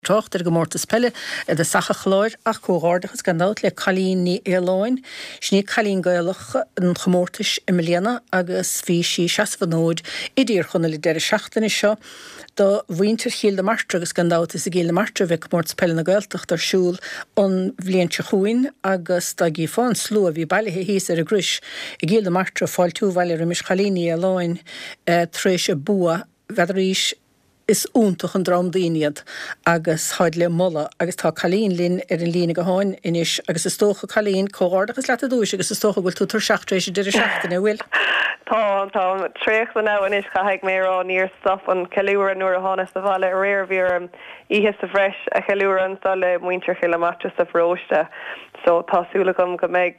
Tocht go mórtas pelle de sacha chláir ach cóárdachas gandát le chalín ní éáin, sní chalín gailech an chomórtais i Milléana agus bhí sí seafanóid idir chuna le deir seachtainna seo do bhaintear chial de martra agus gandát is a géal de martra bheith mórtas pelle na gailteach tar siúl an bhliainte chuin agus da gí fáin slú a bhí bailithe híos ar a gris i géal de martra fáil tú bhaile a mis chalín ní éáin tréis a bua bheadrís is úntaach an drám daoinead agus háid le molla agus tá chalín linn ar an lína go háin inis agus is tócha chalín cóárdachas leat a dúis agus is tócha bhfuil tú tar seachtrééis de seachtainna bhfuil. Tá tréch le ná inis chaigh mé rá níor stop an ceúra nuair a hána sa bhile a réir bhíar ihe sa bhreis a cheúra an sa le muintear chiilematras a bhróiste. So tásúla go méid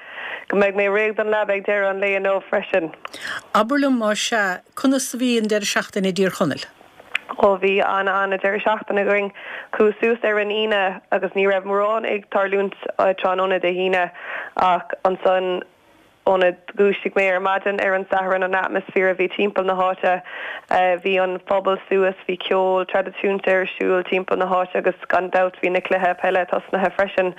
mé réag an le ag deir an léon ó freisin. Aberlum má se chuna sa bhí an deir seachtainna dír chonel. Ó bhí anna deir seachtainna going cúsús ar an ine agus ní raibh mórrán ag tarlúnt tránóna de híine ach an son ónad gúistigh mé ar maidin ar an saharan an atmosfér a bhí timpeall na háite bhí an phobal suas bhí ceol tradiisiúnta ar siúil timpeall na háite agus gandát bhí na cluthe peile tosnathe freisin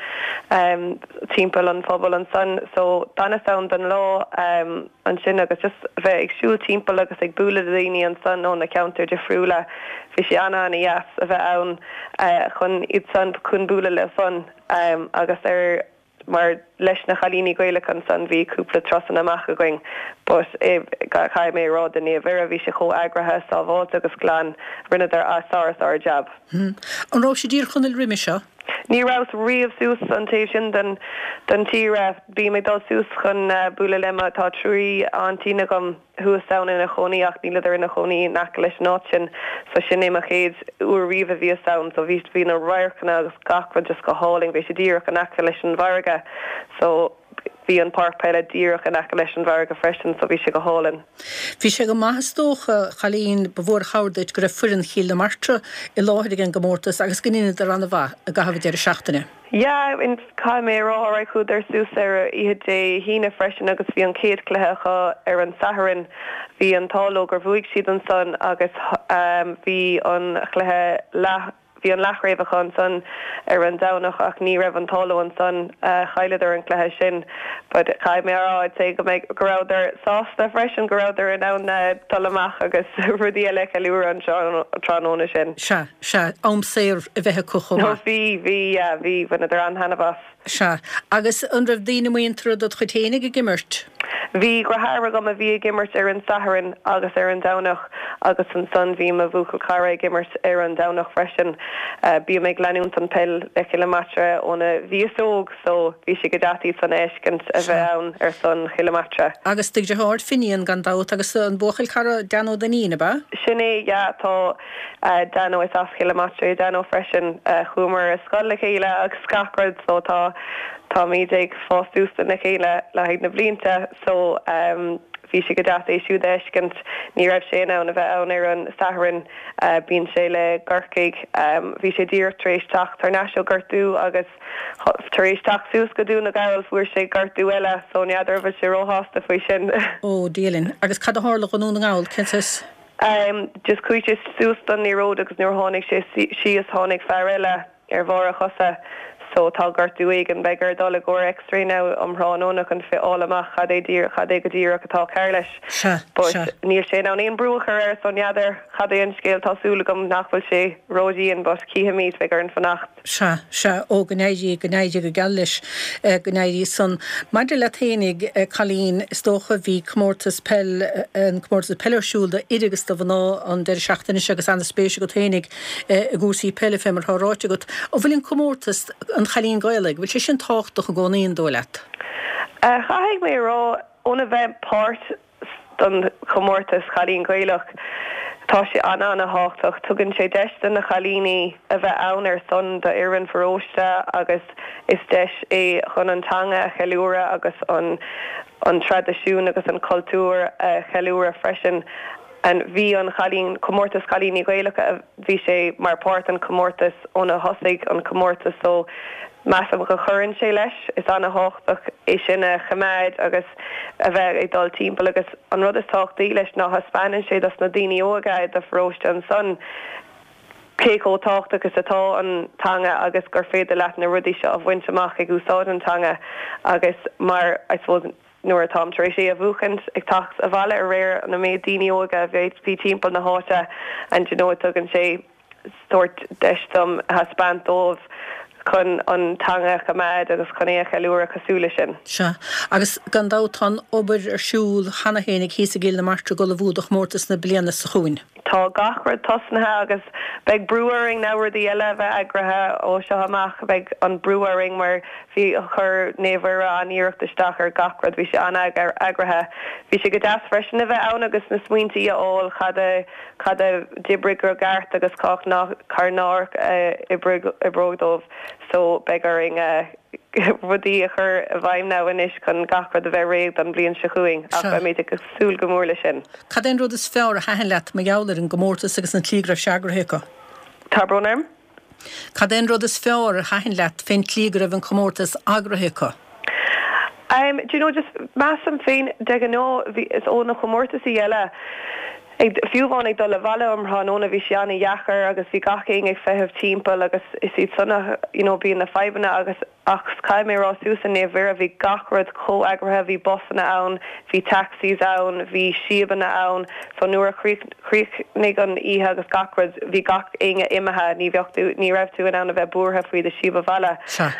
timpeall an phobal an son so dana sound an lá an sin agus just bheith ag siúil timpeall agus ag búla daoine an son ón na counter de friúla bhí sé anna yes a bheith ann chun iad son chun búla le son agus ar mar leis na chalíní goile an san bhí cúpla trosan amach a going, but chaim mé rád in bhera bhí se cho agrathe sa bhád agus glán rinne ar ásáras ar jab. An rá sé dír chun il riimi seo? Ní rás riamh sús an taobh sin den tíre bí mé dá sús chun búla lema tá trí an tína gom thuas saon ina choní ach ní leidir ina choní nach leis náin so sin éach chéad uair riomh a bhí saon so bhí hí na roiirchanna agus gachfa just go háling bhí sé díreach an nach leis an bharga so bhí an parkpeile díreach an nach leis an bharga freisin so bhí sé go hálan. Bhí sé go maithastócha chalín bhór chádaid go raibh furin chial na martra i láthir an gomórtas agus gníine ar an bha a gahabh deir seachtainna. Ja, in cai mé rá chu ar sús ar iad dé hína freisin agus bhí an céad cluthe ar an saharin hí an táló gur bhuaigh siad an son agus bhí an cluthe hí an lethréimhach an son ar an danach ach ní raibh an táló an son chaileidir an cluthe sin, but cai mé ráid sé go méid goráidir sásta freisin goráidir an ann talamach agus rudí eile ceúra an tránóna sin. Se amséir a bheitthe cochó. No bhí bhna ar an hanabas. Se agus an raibh daoine muon trúd chutéine go gimmert. Bhí gothra gom a bhí gimmert ar an saharin agus ar an danach agus an son bhí a bhuacha cara gimmert ar an danach freisin bí méid leanúnt an pell le chiilematra óna bhíosóg so bhí sé go datí san éiscint a bheith ann ar son chiilematra. Agus tuig de háir finíon gandát agus an bóchail cara danó daíine ba? Sinné tá danó is as chiilematra danó freisin chuúmar a scoil chéile agus scacrad so tá míid ag fástústa na chéile le héad na bblianta so bhí sé go deas éisiú éiscint ní raibh sé ná a bheith ann ar an saharin bíonn sé le gurcaig bhí sé dír taréis teach tar neisio gurtú agus taréis teach sús go dún na gail bhuair sé gurtú eile so neadidir bheith sé róhásta faoi sin. Ó díalinn agus cad a hála go nún na gáil cintas? Just cuiite sús don ní ród agus nuair tháinig sé si is tháinig fear eile ar bhór a chosa. So tá gurtú ag an begur dul agóir extra ná amhránónach an fi álamach chad é go díreach atá ceir leis. Níl sé ná íon brúchar ar son neadidir chad é an scéal tásúla gom nachfuil sé ródíon bus cíthe míad begur an fannacht. Se ó gnéidí go geall leis gnéidí san. Maidir le ténig chalín stócha bhí cmórtas pellarsúlda idigus do bhaná an deir seachtainna agus an spéise go ténig a gúsaí pelle fémar thráte go. Ó bhfuiln cmórtas an chalín gailig, bhfuil sé sin táchtach a gcónaíon dóileat? Chaigh mé rá óna bheith páirt don chomórtas chalín gaileach tá sé anna háchtach tugann sé deistan na chalíní a bheith ann ar son de iarrann foróiste agus is deis é chun antanga a cheúra agus an tradiisiún agus an cultúr a cheúra freisin. And bhí an chalín comórtas chalíní gailecha bhí sé mar páirt an comórtas óna thosaigh an comórtas so measam go churann sé leis is anna háchtach é sinna chaméid agus a bheith ag dul timpeall agus an rud is táchtaí leis ná haspáinann sé das na daoine ógaid a fróiste an son Céó tácht agus atá an tanga agus gur féidir leat na rudí seo a bhaintach ag úsáid an tanga agus mar I suppose nuair atá éis sé a bhuachant ag tacht a bhile a réir an mé daine óga bhéid bí timppla na háte an tugann sé stort deistom has spandómh chun an tanga chaméid agus chunéach eúra cosúla sin. Se agus gandátá obair ar siúil hana hénig hí a gil na martra go le bhúdach mórtas na bliana sa chuin. Tá gachfrad tosnathe agus beag brewering náhar dí eile bheith agrathe ó seo amach beag an brewering mar bhí chur néhar an íireachtasteach ar gachrad bhí sé anna agrathe. Bhí sé go deas freisin a bheith ann agus na smuointaí aáil chad a dibrig ar gart agus cách carnách i bródómh so begaring rudí a chur a bhaim ná inis chun gachrad a bheith réad an blion se chuing ach méid go súil go mórla sin. Cad éon rud is fearr a hahan leat me geallar an gomórtas agus an tlígra seagrathecha? Tarbrónarm? Cad éon rud is fearr a hahan leat féin tlígra an comórtas agrathecha? Do you know, just massam féin de nó is ó na chomórtas í eile. Fiúháin ag do le bhile amthóna bhí seanna dheachar agus bhí gachéing ag feitheamh timppla agus is iad sanna bíon na febanna agus ach cai mé rá súsan néhhar a bhí gachrad có-agrathe bhí bosanna ann, bhí taxis ann, bhí siabanna ann, so nuair a chríochnig an ihe agus gachrad bhí gach inge imethe ní raibh tú an anna bheith búrtha faoi de siba bhile.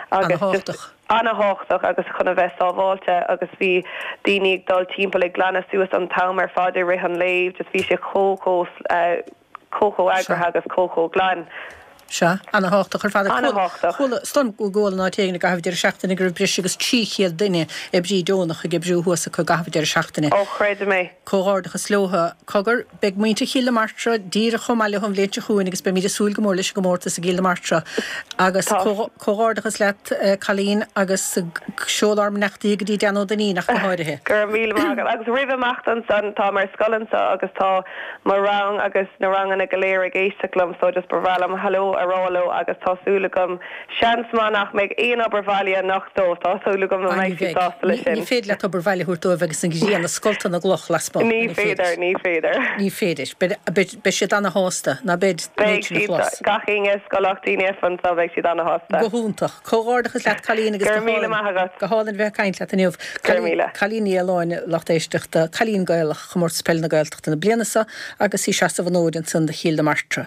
Anna háchtach agus chuna bheith sábháilte agus bhí daoine dul timppla ag glanna suas an tam ar fáidir rith an léimh, just bhí sé cócó agrathe agus cócó glan. Se anna háach chu fád stom go ggóil ná téanana gahabhíidir seachtainna gur bris agus tríchéad duine i brí dónach a g brúhuasa chu gahabhíidir seachtainna. Ó chréidir mé. Cóádacha slótha cogur beag muinte chiile martra díra chomáile chun léite chuin agus be míidir súil go mór leis go mórtas a gíle martra agus cóádachas leat chalín agus seolarm nachtaí go dtí deanó daní nach go háirithe. Gur míle agus rihachtan san tá mar scolansa agus tá mar rang agus na rangan a goléir a géistelumm so just bhhelam halló aráló agus tásúlagam seansmánach meid éon obervalia nachtó tásúlagam a meid dála sin. Ní féad le obervalia chuirtó agus an gíana scolta na gloch laspa. Ní féidir. Ní féidir. Be sé anna hásta na bed gachéine scolachtíine fan sa bheith siad anna hásta. Gohúntaach. Cóádachas leat chalín agus go hálan bheith caiint leat aniuh chalíní eáin lechtéisteachta chalín gailach chumórt spell na gailteachta na blianasa agus í seasta bhanóid an san de chiil de martra.